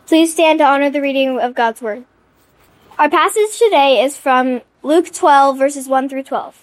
Please stand to honor the reading of God's Word. Our passage today is from Luke 12, verses 1 through 12.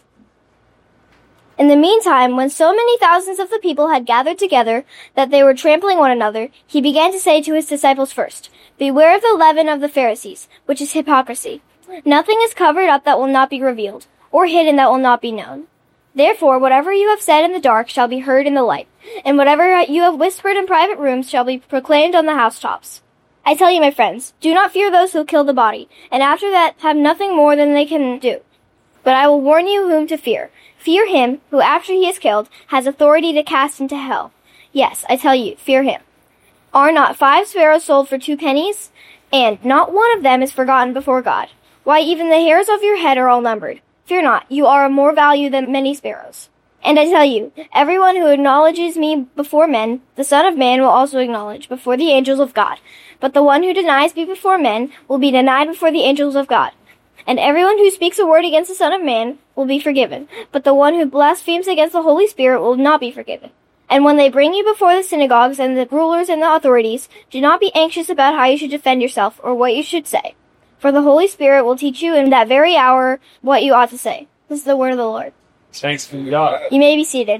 In the meantime, when so many thousands of the people had gathered together that they were trampling one another, he began to say to his disciples first, "Beware of the leaven of the Pharisees, which is hypocrisy. Nothing is covered up that will not be revealed, or hidden that will not be known. Therefore, whatever you have said in the dark shall be heard in the light, and whatever you have whispered in private rooms shall be proclaimed on the housetops. I tell you, my friends, do not fear those who kill the body, and after that have nothing more than they can do. But I will warn you whom to fear. Fear him who, after he is killed, has authority to cast into hell. Yes, I tell you, fear him. Are not 5 sparrows sold for 2 pennies? And not one of them is forgotten before God. Why, even the hairs of your head are all numbered. Fear not, you are of more value than many sparrows. And I tell you, everyone who acknowledges me before men, the Son of Man will also acknowledge before the angels of God. But the one who denies me before men will be denied before the angels of God. And everyone who speaks a word against the Son of Man will be forgiven, but the one who blasphemes against the Holy Spirit will not be forgiven. And when they bring you before the synagogues and the rulers and the authorities, do not be anxious about how you should defend yourself or what you should say. For the Holy Spirit will teach you in that very hour what you ought to say." This is the word of the Lord. Thanks be to God. You may be seated.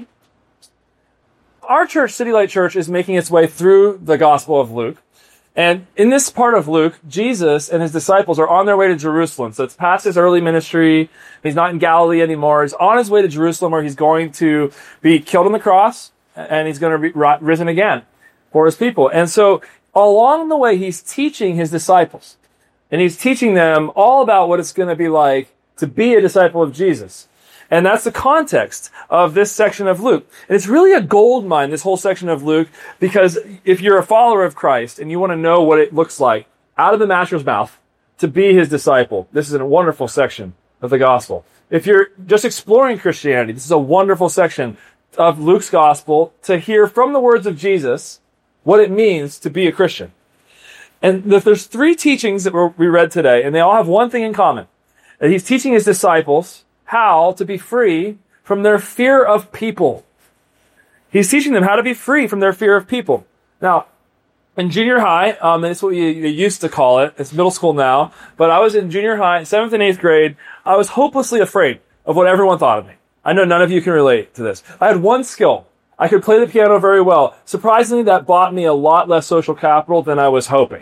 Our church, City Light Church, is making its way through the Gospel of Luke. And in this part of Luke, Jesus and his disciples are on their way to Jerusalem. So it's past his early ministry. He's not in Galilee anymore. He's on his way to Jerusalem where he's going to be killed on the cross and he's going to be risen again for his people. And so along the way, he's teaching his disciples. And he's teaching them all about what it's going to be like to be a disciple of Jesus. And that's the context of this section of Luke. And it's really a gold mine, this whole section of Luke, because if you're a follower of Christ and you want to know what it looks like out of the master's mouth to be his disciple, this is a wonderful section of the gospel. If you're just exploring Christianity, this is a wonderful section of Luke's gospel to hear from the words of Jesus what it means to be a Christian. And there's 3 teachings that we read today, and they all have one thing in common. That he's teaching his disciples how to be free from their fear of people. He's teaching them how to be free from their fear of people. Now, in junior high, that's what you used to call it. It's middle school now. But I was in junior high, 7th and 8th grade. I was hopelessly afraid of what everyone thought of me. I know none of you can relate to this. I had one skill. I could play the piano very well. Surprisingly, that bought me a lot less social capital than I was hoping.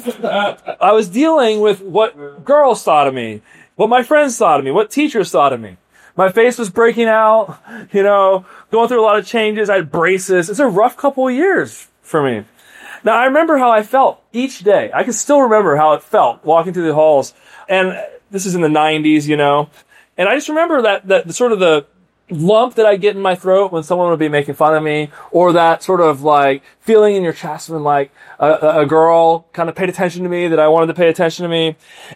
I was dealing with what girls thought of me, what my friends thought of me, what teachers thought of me. My face was breaking out, going through a lot of changes. I had braces. It's a rough couple of years for me. Now, I remember how I felt each day. I can still remember how it felt walking through the halls. And this is in the 90s, And I just remember that sort of the lump that I get in my throat when someone would be making fun of me, or that sort of like feeling in your chest when like a girl kind of paid attention to me that I wanted to pay attention to me.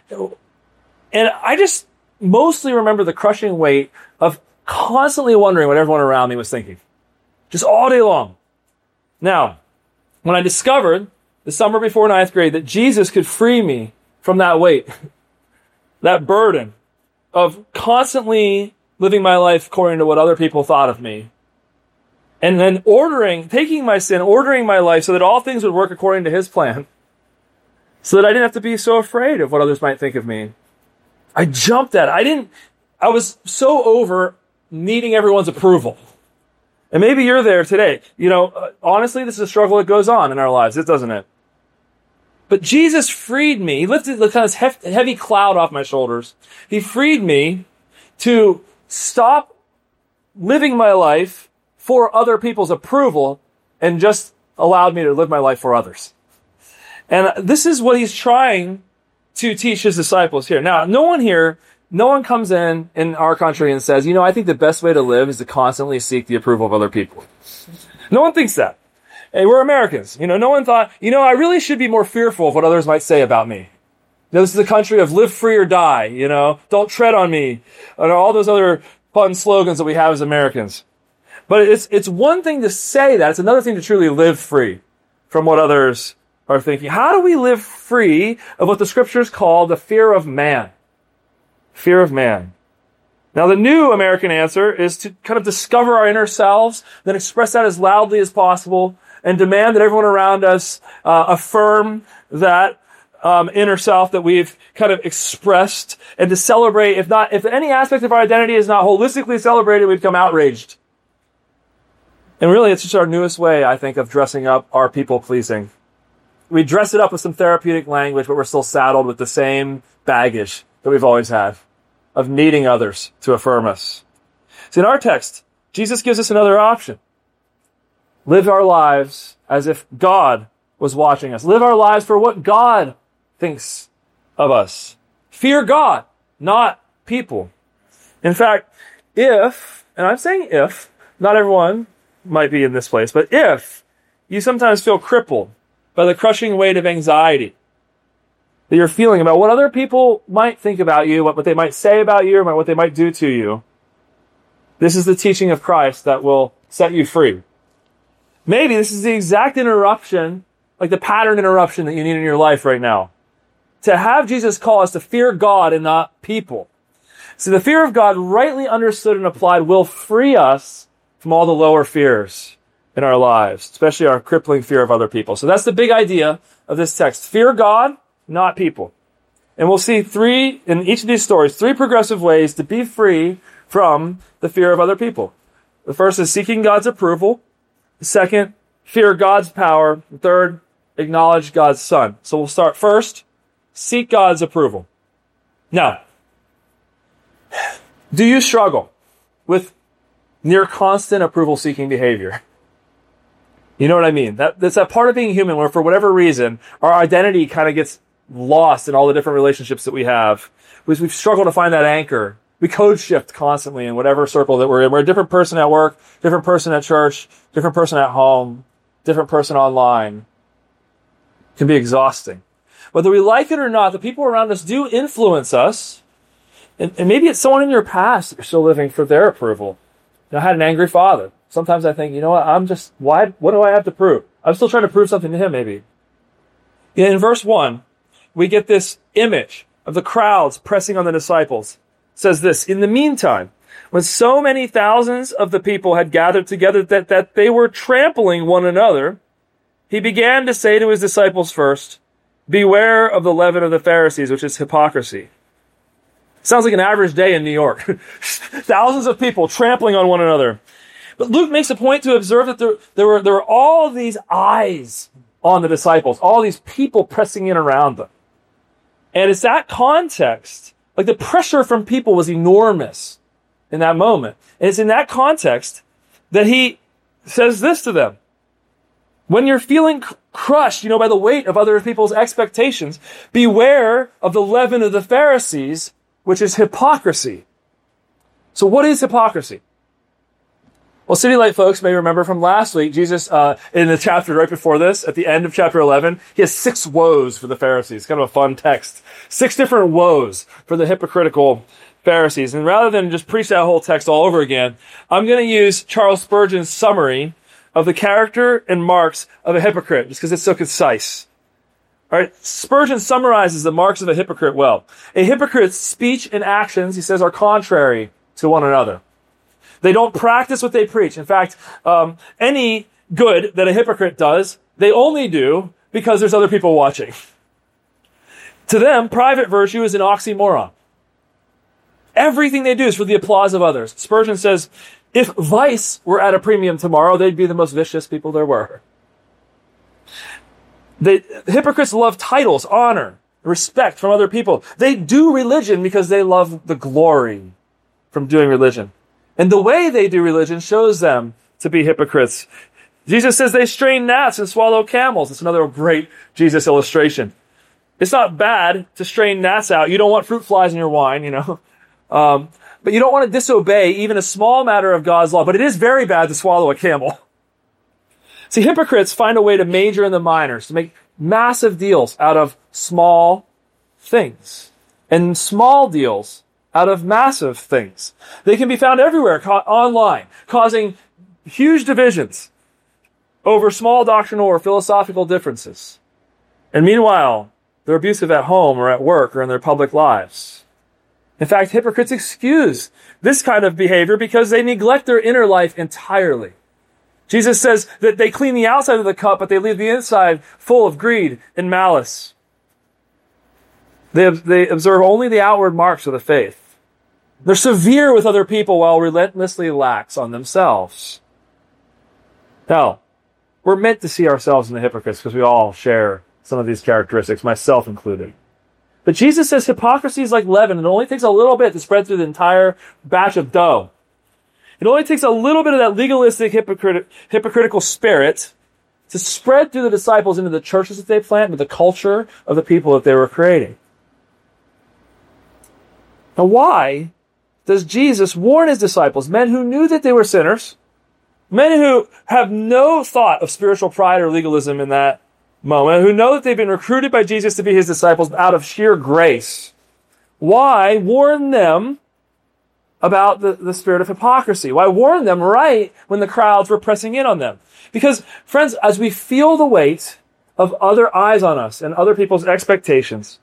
And I just mostly remember the crushing weight of constantly wondering what everyone around me was thinking. Just all day long. Now, when I discovered the summer before 9th grade that Jesus could free me from that weight, that burden of constantly living my life according to what other people thought of me, and then taking my sin, ordering my life so that all things would work according to his plan, so that I didn't have to be so afraid of what others might think of me. I jumped at it. I was so over needing everyone's approval. And maybe you're there today. Honestly, this is a struggle that goes on in our lives, doesn't it? But Jesus freed me. He lifted the kind of heavy cloud off my shoulders. He freed me to stop living my life for other people's approval and just allowed me to live my life for others. And this is what he's trying to teach his disciples here. Now, no one comes in our country and says, I think the best way to live is to constantly seek the approval of other people. No one thinks that. Hey, we're Americans. No one thought, I really should be more fearful of what others might say about me. This is a country of live free or die, don't tread on me, and all those other fun slogans that we have as Americans. But it's one thing to say that. It's another thing to truly live free from what others are thinking. How do we live free of what the scriptures call the fear of man? Fear of man. Now, the new American answer is to kind of discover our inner selves, then express that as loudly as possible, and demand that everyone around us affirm that inner self that we've kind of expressed, and to celebrate, if any aspect of our identity is not holistically celebrated, we become outraged. And really, it's just our newest way, I think, of dressing up our people-pleasing. We dress it up with some therapeutic language, but we're still saddled with the same baggage that we've always had of needing others to affirm us. So in our text, Jesus gives us another option. Live our lives as if God was watching us. Live our lives for what God thinks of us. Fear God, not people. In fact, if, and I'm saying if, not everyone might be in this place, but if you sometimes feel crippled by the crushing weight of anxiety that you're feeling about what other people might think about you, what they might say about you, or what they might do to you, this is the teaching of Christ that will set you free. Maybe this is the exact interruption, like the pattern interruption that you need in your life right now. To have Jesus call us to fear God and not people. So the fear of God, rightly understood and applied, will free us from all the lower fears in our lives, especially our crippling fear of other people. So that's the big idea of this text. Fear God, not people. And we'll see in each of these stories, three progressive ways to be free from the fear of other people. The first is seeking God's approval. The second, fear God's power. The third, acknowledge God's Son. So we'll start first, seek God's approval. Now, do you struggle with near constant approval-seeking behavior? You know what I mean? That's that part of being human where, for whatever reason, our identity kind of gets lost in all the different relationships that we have. We've struggled to find that anchor. We code shift constantly in whatever circle that we're in. We're a different person at work, different person at church, different person at home, different person online. It can be exhausting. Whether we like it or not, the people around us do influence us. And maybe it's someone in your past that you're still living for their approval. I had an angry father. Sometimes I think, you know what, what do I have to prove? I'm still trying to prove something to him, maybe. In verse 1, we get this image of the crowds pressing on the disciples. It says this, in the meantime, when so many thousands of the people had gathered together that they were trampling one another, he began to say to his disciples first, beware of the leaven of the Pharisees, which is hypocrisy. Sounds like an average day in New York. Thousands of people trampling on one another. But Luke makes a point to observe that there were all these eyes on the disciples, all these people pressing in around them. And it's that context, like the pressure from people was enormous in that moment. And it's in that context that he says this to them. When you're feeling crushed, by the weight of other people's expectations, beware of the leaven of the Pharisees, which is hypocrisy. So what is hypocrisy? Well, City Light folks may remember from last week, Jesus, in the chapter right before this, at the end of chapter 11, he has 6 woes for the Pharisees. Kind of a fun text. 6 different woes for the hypocritical Pharisees. And rather than just preach that whole text all over again, I'm going to use Charles Spurgeon's summary of the character and marks of a hypocrite, just because it's so concise. All right, Spurgeon summarizes the marks of a hypocrite well. A hypocrite's speech and actions, he says, are contrary to one another. They don't practice what they preach. In fact, any good that a hypocrite does, they only do because there's other people watching. To them, private virtue is an oxymoron. Everything they do is for the applause of others. Spurgeon says, if vice were at a premium tomorrow, they'd be the most vicious people there were. The hypocrites love titles, honor, respect from other people. They do religion because they love the glory from doing religion. And the way they do religion shows them to be hypocrites. Jesus says they strain gnats and swallow camels. It's another great Jesus illustration. It's not bad to strain gnats out. You don't want fruit flies in your wine, but you don't want to disobey even a small matter of God's law. But it is very bad to swallow a camel. See, hypocrites find a way to major in the minors, to make massive deals out of small things, and small deals out of massive things. They can be found everywhere online, causing huge divisions over small doctrinal or philosophical differences. And meanwhile, they're abusive at home or at work or in their public lives. In fact, hypocrites excuse this kind of behavior because they neglect their inner life entirely. Jesus says that they clean the outside of the cup, but they leave the inside full of greed and malice. They observe only the outward marks of the faith. They're severe with other people while relentlessly lax on themselves. Now, we're meant to see ourselves in the hypocrites because we all share some of these characteristics, myself included. But Jesus says hypocrisy is like leaven. It only takes a little bit to spread through the entire batch of dough. It only takes a little bit of that legalistic, hypocritical spirit to spread through the disciples into the churches that they plant, into the culture of the people that they were creating. Now, why does Jesus warn his disciples, men who knew that they were sinners, men who have no thought of spiritual pride or legalism in that moment, who know that they've been recruited by Jesus to be his disciples out of sheer grace? Why warn them about the spirit of hypocrisy? Why warn them right when the crowds were pressing in on them? Because, friends, as we feel the weight of other eyes on us and other people's expectations,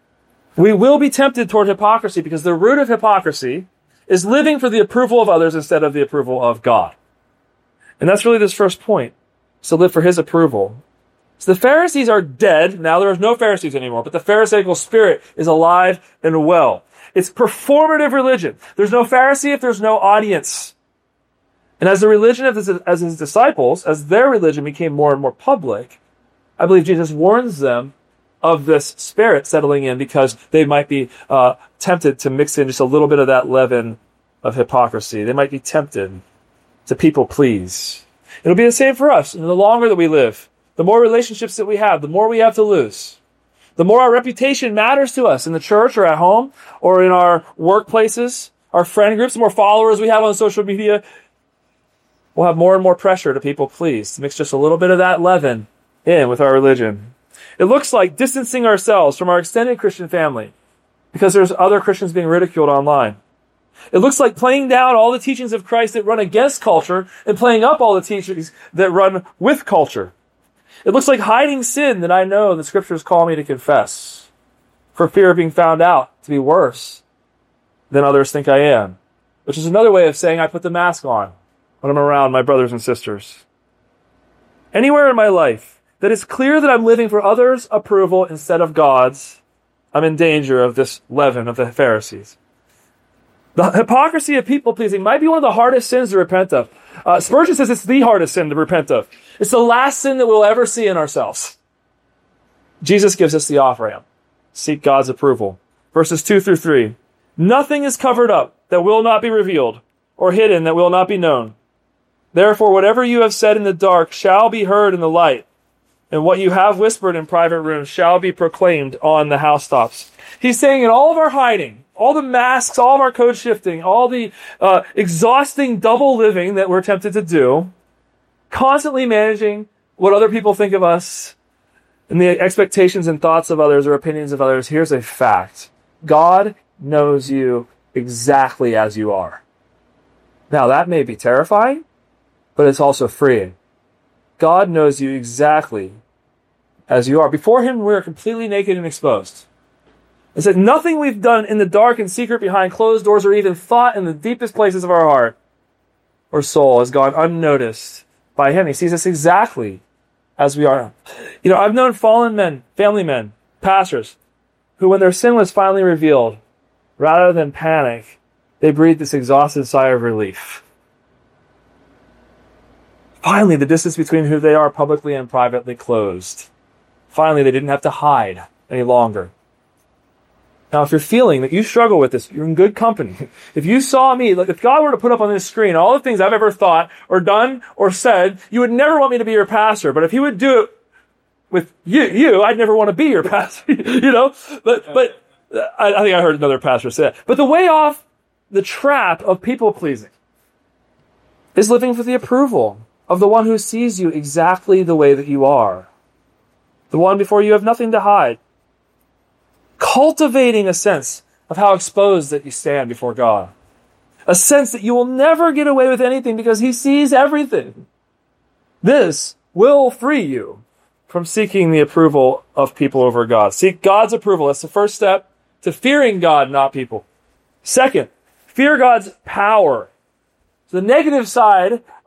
we will be tempted toward hypocrisy, because the root of hypocrisy is living for the approval of others instead of the approval of God. And that's really this first point, is to live for his approval. So the Pharisees are dead. Now there are no Pharisees anymore, but the Pharisaical spirit is alive and well. It's performative religion. There's no Pharisee if there's no audience. And as the religion of as his disciples, as their religion became more and more public, I believe Jesus warns them of this spirit settling in, because they might be tempted to mix in just a little bit of that leaven of hypocrisy. They might be tempted to people please. It'll be the same for us. And the longer that we live, the more relationships that we have, the more we have to lose. The more our reputation matters to us in the church or at home or in our workplaces, our friend groups, the more followers we have on social media, we'll have more and more pressure to people please, to mix just a little bit of that leaven in with our religion. It looks like distancing ourselves from our extended Christian family because there's other Christians being ridiculed online. It looks like playing down all the teachings of Christ that run against culture and playing up all the teachings that run with culture. It looks like hiding sin that I know the scriptures call me to confess for fear of being found out to be worse than others think I am, which is another way of saying I put the mask on when I'm around my brothers and sisters. Anywhere in my life that it's clear that I'm living for others' approval instead of God's, I'm in danger of this leaven of the Pharisees. The hypocrisy of people-pleasing might be one of the hardest sins to repent of. Spurgeon says it's the hardest sin to repent of. It's the last sin that we'll ever see in ourselves. Jesus gives us the off-ramp. Seek God's approval. Verses 2-3. Nothing is covered up that will not be revealed, or hidden that will not be known. Therefore, whatever you have said in the dark shall be heard in the light, and what you have whispered in private rooms shall be proclaimed on the housetops. He's saying in all of our hiding, all the masks, all of our code shifting, all the exhausting double living that we're tempted to do, constantly managing what other people think of us and the expectations and thoughts of others or opinions of others, here's a fact. God knows you exactly as you are. Now, that may be terrifying, but it's also freeing. God knows you exactly as you are. Before him, we're completely naked and exposed. It said nothing we've done in the dark and secret behind closed doors or even thought in the deepest places of our heart or soul has gone unnoticed by him. He sees us exactly as we are. You know, I've known fallen men, family men, pastors, who when their sin was finally revealed, rather than panic, they breathed this exhausted sigh of relief. Finally, the distance between who they are publicly and privately closed. Finally, they didn't have to hide any longer. Now, if you're feeling that you struggle with this, you're in good company. If you saw me, like if God were to put up on this screen all the things I've ever thought or done or said, you would never want me to be your pastor. But if he would do it with you, I'd never want to be your pastor. You know? But I think I heard another pastor say that. But the way off the trap of people pleasing is living for the approval of the one who sees you exactly the way that you are. The one before you have nothing to hide. Cultivating a sense of how exposed that you stand before God. A sense that you will never get away with anything because he sees everything. This will free you from seeking the approval of people over God. Seek God's approval. That's the first step to fearing God, not people. Second, fear God's power. So the negative side of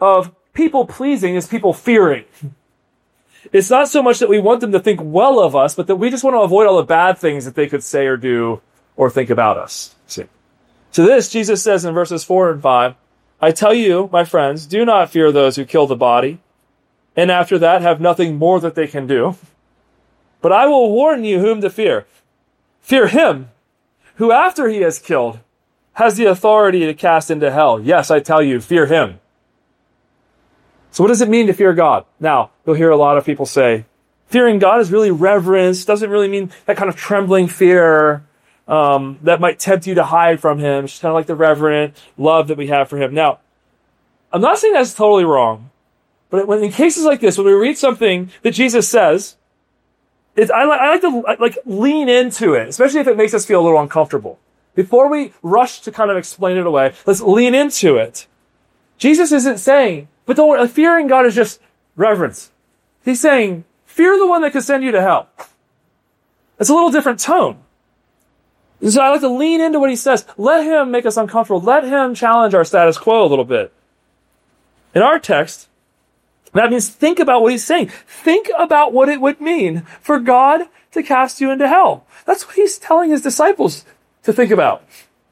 people pleasing is people fearing. It's not so much that we want them to think well of us, but that we just want to avoid all the bad things that they could say or do or think about us. See? To this, Jesus says in verses 4 and 5, I tell you, my friends, do not fear those who kill the body, and after that have nothing more that they can do. But I will warn you whom to fear. Fear him who, after he has killed, has the authority to cast into hell. Yes, I tell you, fear him. So what does it mean to fear God? Now, you'll hear a lot of people say, fearing God is really reverence, doesn't really mean that kind of trembling fear that might tempt you to hide from him. It's kind of like the reverent love that we have for him. Now, I'm not saying that's totally wrong, but when in cases like this, when we read something that Jesus says, I like to lean into it, especially if it makes us feel a little uncomfortable. Before we rush to kind of explain it away, let's lean into it. Jesus isn't saying, but don't worry, fearing God is just reverence. He's saying, fear the one that could send you to hell. It's a little different tone. So I like to lean into what he says. Let him make us uncomfortable. Let him challenge our status quo a little bit. In our text, that means think about what he's saying. Think about what it would mean for God to cast you into hell. That's what he's telling his disciples to think about.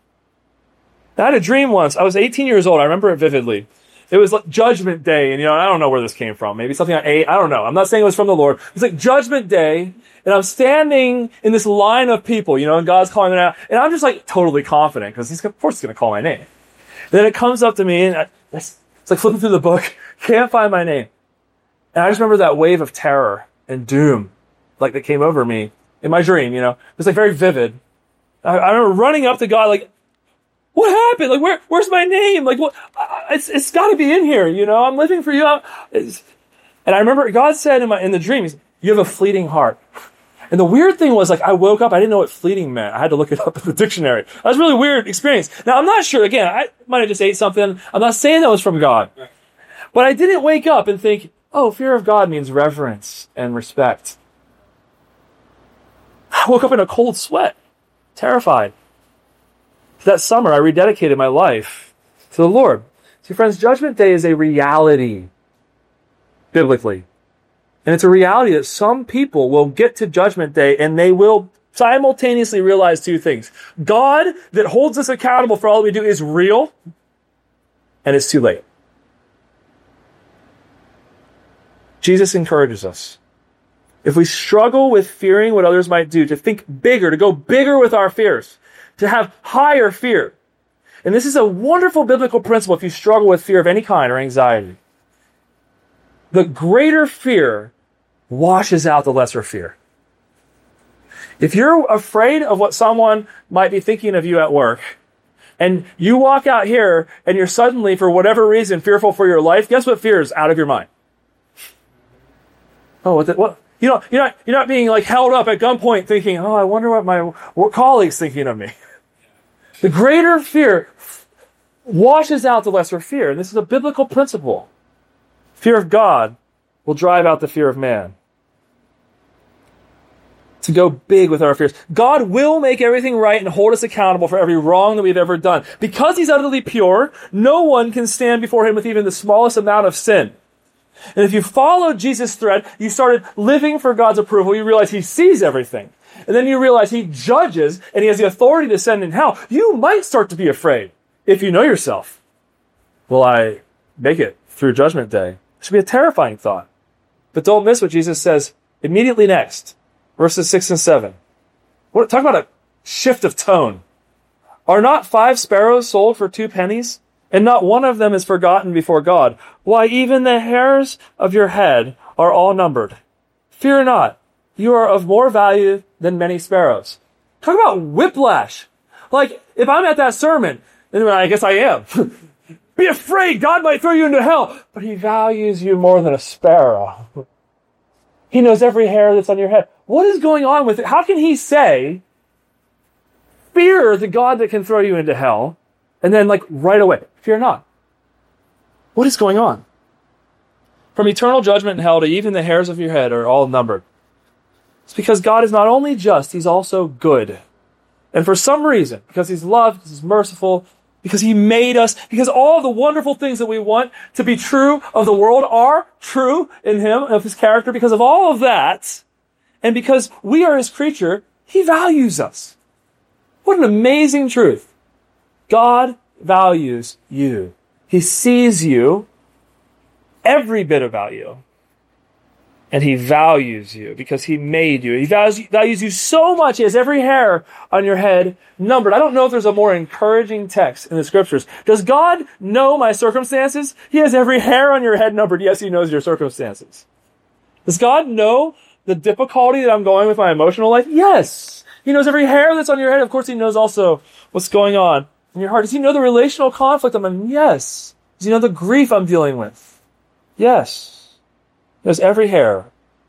I had a dream once. I was 18 years old. I remember it vividly. It was like Judgment Day, and I don't know where this came from. Maybe something I ate. I don't know. I'm not saying it was from the Lord. It was like Judgment Day, and I'm standing in this line of people, and God's calling them out, and I'm just like totally confident because of course he's going to call my name. Then it comes up to me, and it's like flipping through the book, can't find my name, and I just remember that wave of terror and doom, like that came over me in my dream. It was like very vivid. I remember running up to God, like, what happened? Like, where's my name? Like, what? It's got to be in here. I'm living for you. And I remember God said in the dream, you have a fleeting heart. And the weird thing was, like, I woke up, I didn't know what fleeting meant. I had to look it up in the dictionary. That was a really weird experience. Now, I'm not sure. Again, I might have just ate something. I'm not saying that was from God. But I didn't wake up and think, oh, fear of God means reverence and respect. I woke up in a cold sweat, terrified. That summer, I rededicated my life to the Lord. See, friends, Judgment Day is a reality, biblically. And it's a reality that some people will get to Judgment Day and they will simultaneously realize two things. God, that holds us accountable for all we do, is real, and it's too late. Jesus encourages us. If we struggle with fearing what others might do, to think bigger, to go bigger with our fears, to have higher fear. And this is a wonderful biblical principle if you struggle with fear of any kind or anxiety. The greater fear washes out the lesser fear. If you're afraid of what someone might be thinking of you at work, and you walk out here and you're suddenly, for whatever reason, fearful for your life, guess what fear is out of your mind? Oh, what? You're not being like held up at gunpoint thinking, oh, I wonder what my colleague's thinking of me. The greater fear washes out the lesser fear. And this is a biblical principle. Fear of God will drive out the fear of man. To go big with our fears. God will make everything right and hold us accountable for every wrong that we've ever done. Because he's utterly pure, no one can stand before him with even the smallest amount of sin. And if you followed Jesus' thread, you started living for God's approval, you realize he sees everything. And then you realize he judges and he has the authority to send in hell. You might start to be afraid if you know yourself. Will I make it through Judgment Day? It should be a terrifying thought. But don't miss what Jesus says immediately next. Verses 6 and 7. Talk about a shift of tone. Are not 5 sparrows sold for 2 pennies? And not one of them is forgotten before God. Why, even the hairs of your head are all numbered. Fear not. You are of more value than many sparrows. Talk about whiplash. Like, if I'm at that sermon, and I guess I am, be afraid, God might throw you into hell, but he values you more than a sparrow. He knows every hair that's on your head. What is going on with it? How can he say, fear the God that can throw you into hell, and then right away, fear not? What is going on? From eternal judgment and hell to even the hairs of your head are all numbered. It's because God is not only just, he's also good. And for some reason, because he's loved, he's merciful, Because he made us, because all of the wonderful things that we want to be true of the world are true in him, of his character. Because of all of that, and because we are his creature, he values us. What an amazing truth. God values you. He sees you, every bit about you. And he values you because he made you. He values you so much. He has every hair on your head numbered. I don't know if there's a more encouraging text in the scriptures. Does God know my circumstances? He has every hair on your head numbered. Yes, he knows your circumstances. Does God know the difficulty that I'm going with my emotional life? Yes. He knows every hair that's on your head. Of course, he knows also what's going on in your heart. Does he know the relational conflict I'm in? Yes. Does he know the grief I'm dealing with? Yes. There's every hair,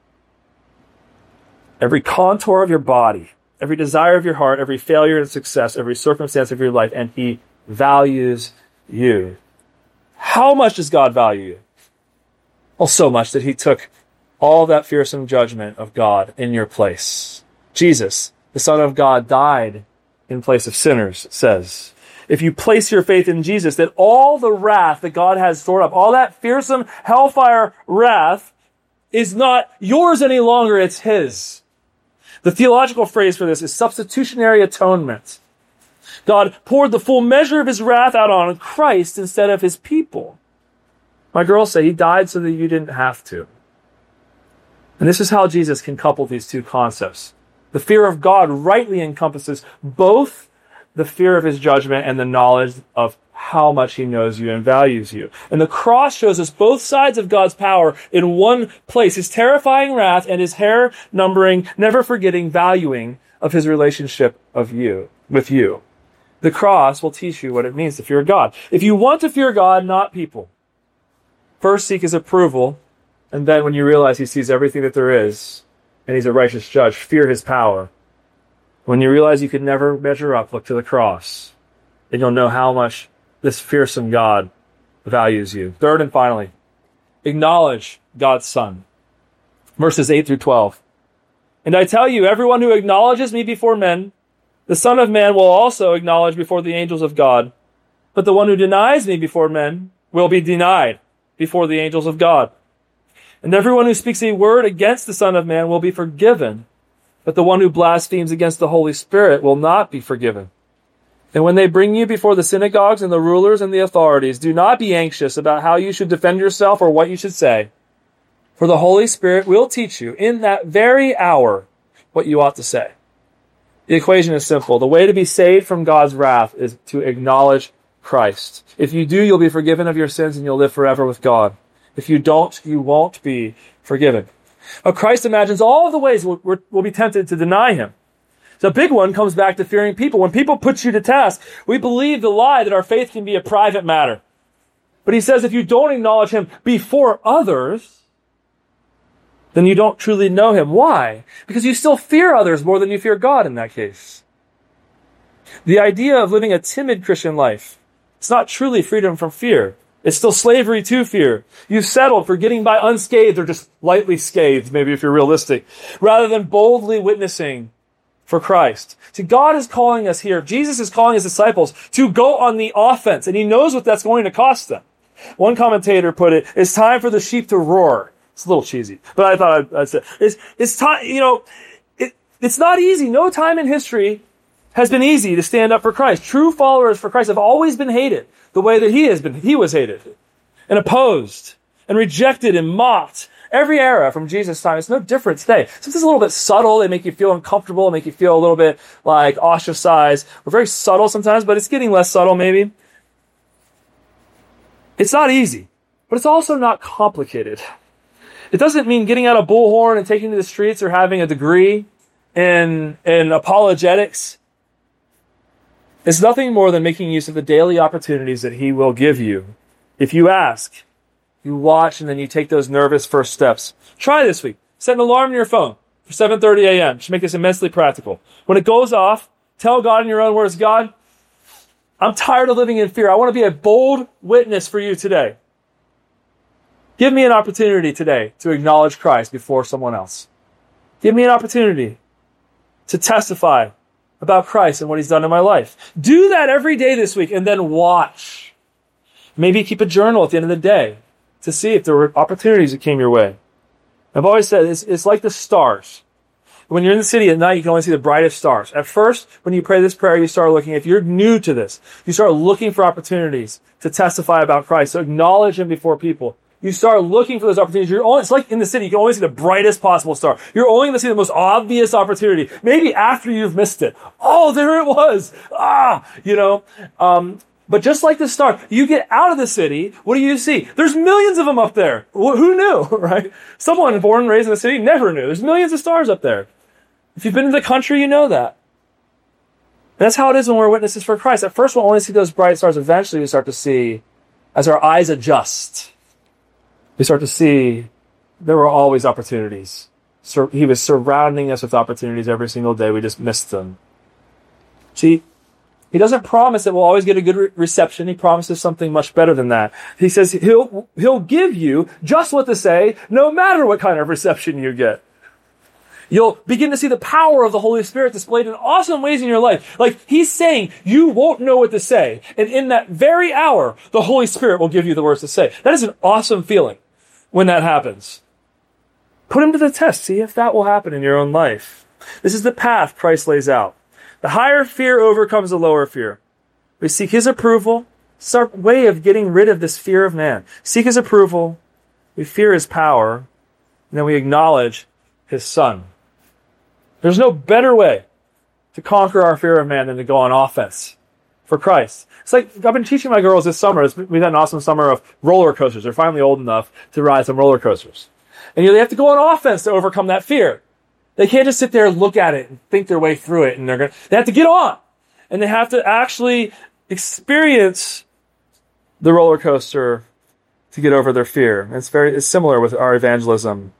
every contour of your body, every desire of your heart, every failure and success, every circumstance of your life, and he values you. How much does God value you? Well, so much that he took all that fearsome judgment of God in your place. Jesus, the Son of God, died in place of sinners, it says. If you place your faith in Jesus, that all the wrath that God has stored up, all that fearsome hellfire wrath, is not yours any longer, it's his. The theological phrase for this is substitutionary atonement. God poured the full measure of his wrath out on Christ instead of his people. My girls say he died so that you didn't have to. And this is how Jesus can couple these two concepts. The fear of God rightly encompasses both the fear of his judgment and the knowledge of how much he knows you and values you. And the cross shows us both sides of God's power in one place. His terrifying wrath and his hair numbering, never forgetting, valuing of his relationship with you. The cross will teach you what it means to fear God. If you want to fear God, not people, first seek his approval, and then when you realize he sees everything that there is, and he's a righteous judge, fear his power. When you realize you could never measure up, look to the cross, and you'll know how much this fearsome God values you. Third and finally, acknowledge God's Son. Verses 8 through 12. And I tell you, everyone who acknowledges me before men, the Son of Man will also acknowledge before the angels of God. But the one who denies me before men will be denied before the angels of God. And everyone who speaks a word against the Son of Man will be forgiven. But the one who blasphemes against the Holy Spirit will not be forgiven. And when they bring you before the synagogues and the rulers and the authorities, do not be anxious about how you should defend yourself or what you should say. For the Holy Spirit will teach you in that very hour what you ought to say. The equation is simple. The way to be saved from God's wrath is to acknowledge Christ. If you do, you'll be forgiven of your sins and you'll live forever with God. If you don't, you won't be forgiven. Now, Christ imagines all of the ways we'll be tempted to deny him. The big one comes back to fearing people. When people put you to task, we believe the lie that our faith can be a private matter. But he says if you don't acknowledge him before others, then you don't truly know him. Why? Because you still fear others more than you fear God in that case. The idea of living a timid Christian life, it's not truly freedom from fear. It's still slavery to fear. You've settled for getting by unscathed or just lightly scathed, maybe if you're realistic, rather than boldly witnessing for Christ. See, God is calling us here. Jesus is calling his disciples to go on the offense, and he knows what that's going to cost them. One commentator put it, it's time for the sheep to roar. It's a little cheesy, but I thought I'd say, it's time, it's not easy. No time in history has been easy to stand up for Christ. True followers for Christ have always been hated the way that he was hated and opposed and rejected and mocked. Every era from Jesus' time, it's no different today. Sometimes it's a little bit subtle. They make you feel uncomfortable, make you feel a little bit like ostracized. We're very subtle sometimes, but it's getting less subtle maybe. It's not easy, but it's also not complicated. It doesn't mean getting out a bullhorn and taking to the streets or having a degree in apologetics. It's nothing more than making use of the daily opportunities that he will give you. If you ask, you watch, and then you take those nervous first steps. Try this week. Set an alarm on your phone for 7:30 a.m. Just make this immensely practical. When it goes off, tell God in your own words, God, I'm tired of living in fear. I want to be a bold witness for you today. Give me an opportunity today to acknowledge Christ before someone else. Give me an opportunity to testify about Christ and what he's done in my life. Do that every day this week and then watch. Maybe keep a journal at the end of the day to see if there were opportunities that came your way. I've always said it's like the stars. When you're in the city at night, you can only see the brightest stars. At first, when you pray this prayer, you start looking, if you're new to this, you start looking for opportunities to testify about Christ, to acknowledge him before people. You start looking for those opportunities. It's like in the city, you can only see the brightest possible star. You're only going to see the most obvious opportunity. Maybe after you've missed it. Oh, there it was. But just like the star, you get out of the city, what do you see? There's millions of them up there. Who knew, right? Someone born and raised in the city never knew. There's millions of stars up there. If you've been to the country, you know that. And that's how it is when we're witnesses for Christ. At first, we'll only see those bright stars. Eventually, we start to see, as our eyes adjust, we start to see there were always opportunities. So he was surrounding us with opportunities every single day. We just missed them. See, he doesn't promise that we'll always get a good reception. He promises something much better than that. He says he'll give you just what to say, no matter what kind of reception you get. You'll begin to see the power of the Holy Spirit displayed in awesome ways in your life. Like he's saying, you won't know what to say. And in that very hour, the Holy Spirit will give you the words to say. That is an awesome feeling when that happens. Put him to the test. See if that will happen in your own life. This is the path Christ lays out. The higher fear overcomes the lower fear. We seek his approval. It's our way of getting rid of this fear of man. Seek his approval. We fear his power. And then we acknowledge his son. There's no better way to conquer our fear of man than to go on offense for Christ. It's like I've been teaching my girls this summer. We've had an awesome summer of roller coasters. They're finally old enough to ride some roller coasters. And they have to go on offense to overcome that fear. They can't just sit there and look at it and think their way through it. And they have to get on. And they have to actually experience the roller coaster to get over their fear. And it's similar with our evangelism.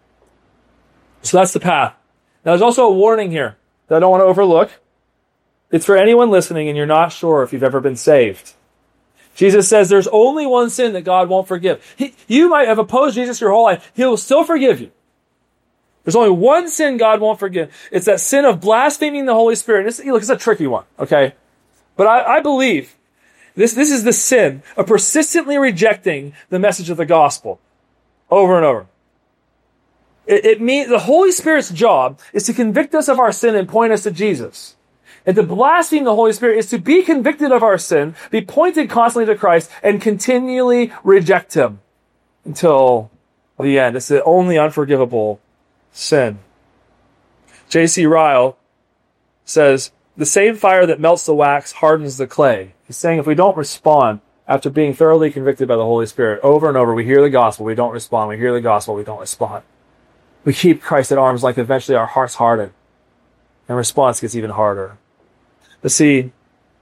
So that's the path. Now, there's also a warning here that I don't want to overlook. It's for anyone listening and you're not sure if you've ever been saved. Jesus says there's only one sin that God won't forgive. You might have opposed Jesus your whole life. He will still forgive you. There's only one sin God won't forgive. It's that sin of blaspheming the Holy Spirit. It's a tricky one, okay? But I believe this is the sin of persistently rejecting the message of the gospel over and over. It means the Holy Spirit's job is to convict us of our sin and point us to Jesus. And to blaspheme the Holy Spirit is to be convicted of our sin, be pointed constantly to Christ, and continually reject him until the end. It's the only unforgivable sin. J.C. Ryle says, the same fire that melts the wax hardens the clay. He's saying if we don't respond after being thoroughly convicted by the Holy Spirit over and over, we hear the gospel, we don't respond. We hear the gospel, we don't respond. We keep Christ at arm's length. Eventually our hearts harden. And response gets even harder. But see,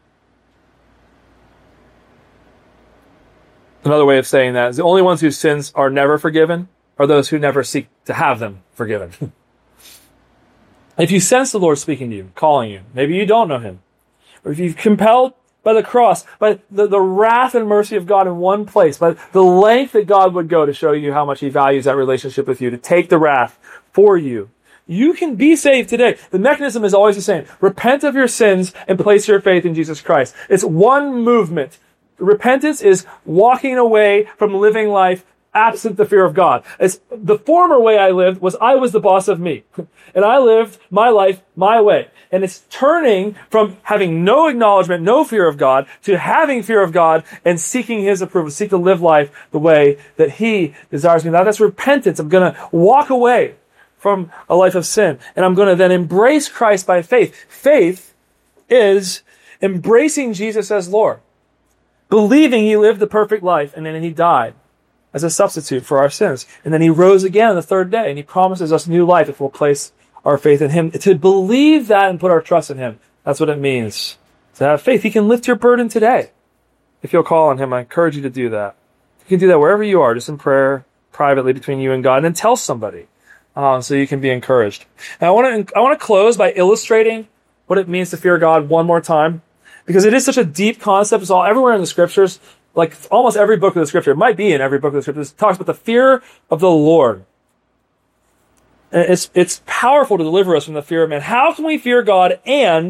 another way of saying that is the only ones whose sins are never forgiven are those who never seek to have them forgiven. If you sense the Lord speaking to you, calling you, maybe you don't know him, or if you've compelled by the cross, by the wrath and mercy of God in one place, by the length that God would go to show you how much he values that relationship with you, to take the wrath for you, you can be saved today. The mechanism is always the same. Repent of your sins and place your faith in Jesus Christ. It's one movement. Repentance is walking away from living life absent the fear of God. It's the former way I lived was I was the boss of me. And I lived my life my way. And it's turning from having no acknowledgement, no fear of God, to having fear of God and seeking his approval, seek to live life the way that he desires me. Now that's repentance. I'm going to walk away from a life of sin. And I'm going to then embrace Christ by faith. Faith is embracing Jesus as Lord. Believing he lived the perfect life and then he died as a substitute for our sins. And then he rose again on the third day, and he promises us new life if we'll place our faith in him. To believe that and put our trust in him, that's what it means to have faith. He can lift your burden today. If you'll call on him, I encourage you to do that. You can do that wherever you are, just in prayer, privately between you and God, and then tell somebody so you can be encouraged. Now, I want to close by illustrating what it means to fear God one more time, because it is such a deep concept. It's all everywhere in the scriptures. Like almost every book of the scripture, it might be in every book of the scripture, it talks about the fear of the Lord. And it's powerful to deliver us from the fear of man. How can we fear God and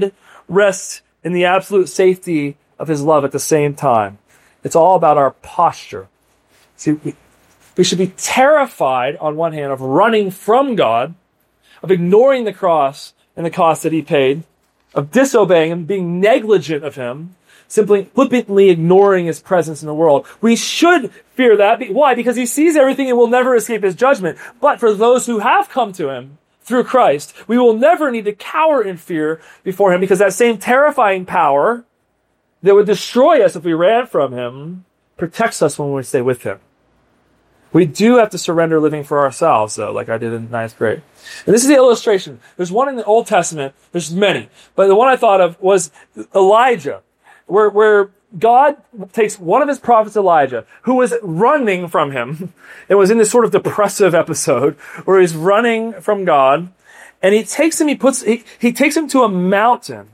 rest in the absolute safety of his love at the same time. It's all about our posture. See, we should be terrified, on one hand, of running from God, of ignoring the cross and the cost that he paid, of disobeying him, being negligent of him, simply flippantly ignoring his presence in the world. We should fear that. Why? Because he sees everything and will never escape his judgment. But for those who have come to him through Christ, we will never need to cower in fear before him, because that same terrifying power that would destroy us if we ran from him protects us when we stay with him. We do have to surrender living for ourselves, though, like I did in ninth grade. And this is the illustration. There's one in the Old Testament. There's many. But the one I thought of was Elijah, where God takes one of his prophets, Elijah, who was running from him. It was in this sort of depressive episode where he's running from God. And he takes him, he takes him to a mountain.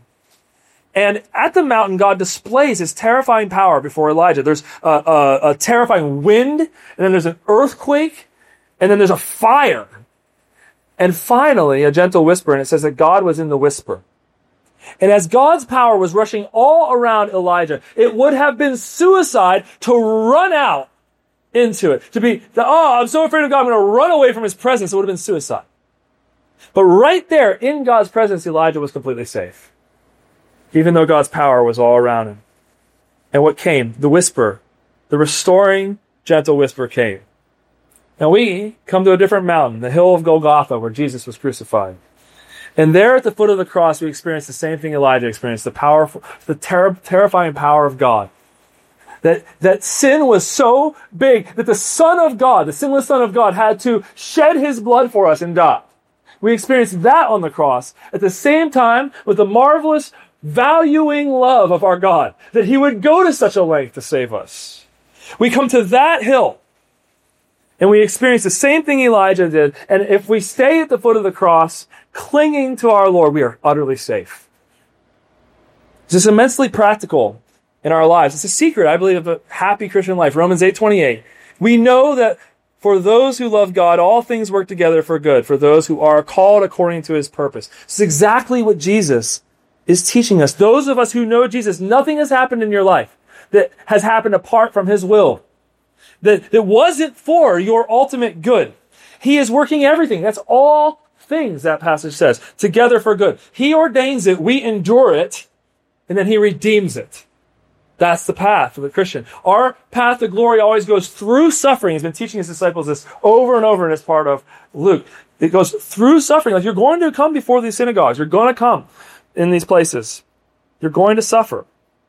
And at the mountain, God displays his terrifying power before Elijah. There's a terrifying wind, and then there's an earthquake, and then there's a fire. And finally, a gentle whisper, and it says that God was in the whisper. And as God's power was rushing all around Elijah, it would have been suicide to run out into it. I'm so afraid of God, I'm going to run away from his presence. It would have been suicide. But right there, in God's presence, Elijah was completely safe, even though God's power was all around him. And what came? The whisper, the restoring, gentle whisper came. Now we come to a different mountain, the hill of Golgotha, where Jesus was crucified. And there at the foot of the cross, we experience the same thing Elijah experienced, the terrifying power of God. That sin was so big that the Son of God, the sinless Son of God, had to shed his blood for us and die. We experienced that on the cross at the same time with the marvelous, valuing love of our God, that he would go to such a length to save us. We come to that hill, and we experience the same thing Elijah did. And if we stay at the foot of the cross, clinging to our Lord, we are utterly safe. This is immensely practical in our lives. It's a secret, I believe, of a happy Christian life. Romans 8:28. We know that for those who love God, all things work together for good, for those who are called according to his purpose. This is exactly what Jesus is teaching us. Those of us who know Jesus, nothing has happened in your life that has happened apart from his will, that wasn't for your ultimate good. He is working everything. That's all things, that passage says, together for good. He ordains it, we endure it, and then he redeems it. That's the path of the Christian. Our path to glory always goes through suffering. He's been teaching his disciples this over and over in this part of Luke. It goes through suffering. Like, you're going to come before these synagogues. You're going to come in these places. You're going to suffer.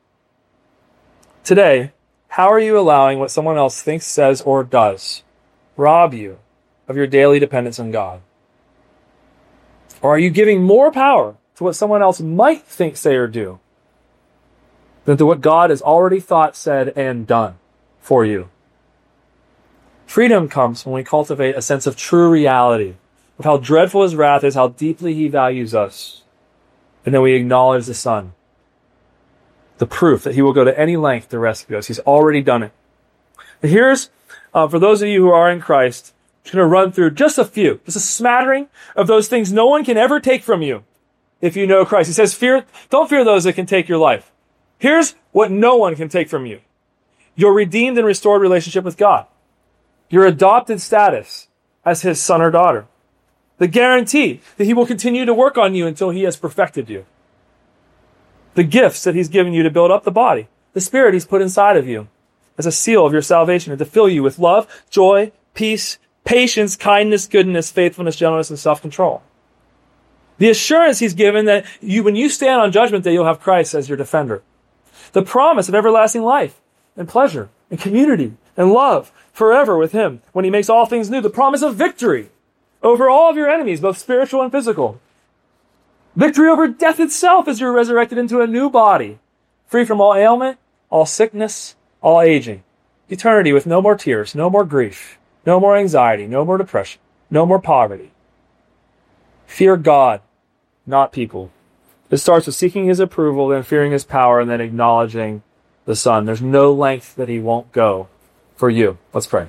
Today, how are you allowing what someone else thinks, says, or does rob you of your daily dependence on God? Or are you giving more power to what someone else might think, say, or do than to what God has already thought, said, and done for you? Freedom comes when we cultivate a sense of true reality, of how dreadful his wrath is, how deeply he values us. And then we acknowledge the Son, the proof that he will go to any length to rescue us. He's already done it. And here's, for those of you who are in Christ, I'm going to run through just a few, just a smattering of those things no one can ever take from you if you know Christ. He says, don't fear those that can take your life. Here's what no one can take from you: your redeemed and restored relationship with God, your adopted status as his son or daughter, the guarantee that he will continue to work on you until he has perfected you, the gifts that he's given you to build up the body, the Spirit he's put inside of you as a seal of your salvation and to fill you with love, joy, peace, patience, kindness, goodness, faithfulness, gentleness, and self-control. The assurance he's given that when you stand on Judgment Day, you'll have Christ as your defender. The promise of everlasting life and pleasure and community and love forever with him when he makes all things new. The promise of victory over all of your enemies, both spiritual and physical. Victory over death itself as you're resurrected into a new body, free from all ailment, all sickness, all aging. Eternity with no more tears, no more grief, no more anxiety, no more depression, no more poverty. Fear God, not people. It starts with seeking his approval, then fearing his power, and then acknowledging the Son. There's no length that he won't go for you. Let's pray.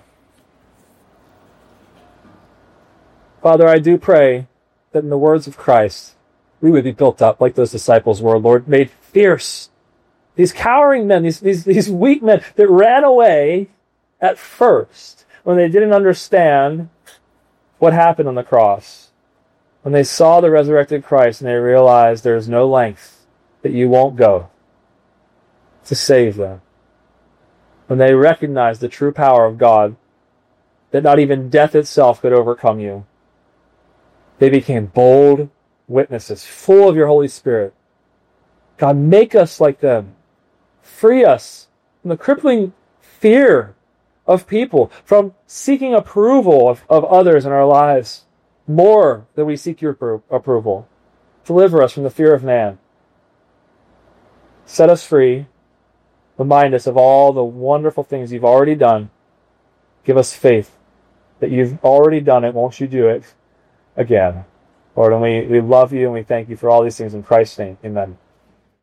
Father, I do pray that in the words of Christ, we would be built up like those disciples were, Lord, made fierce. These cowering men, these weak men that ran away at first when they didn't understand what happened on the cross. When they saw the resurrected Christ and they realized there's no length that you won't go to save them. When they recognized the true power of God, that not even death itself could overcome you, they became bold witnesses, full of your Holy Spirit. God, make us like them. Free us from the crippling fear of people, from seeking approval of others in our lives more than we seek your approval. Deliver us from the fear of man. Set us free. Remind us of all the wonderful things you've already done. Give us faith that you've already done it. Won't you do it again? Lord, and we love you and we thank you for all these things in Christ's name. Amen.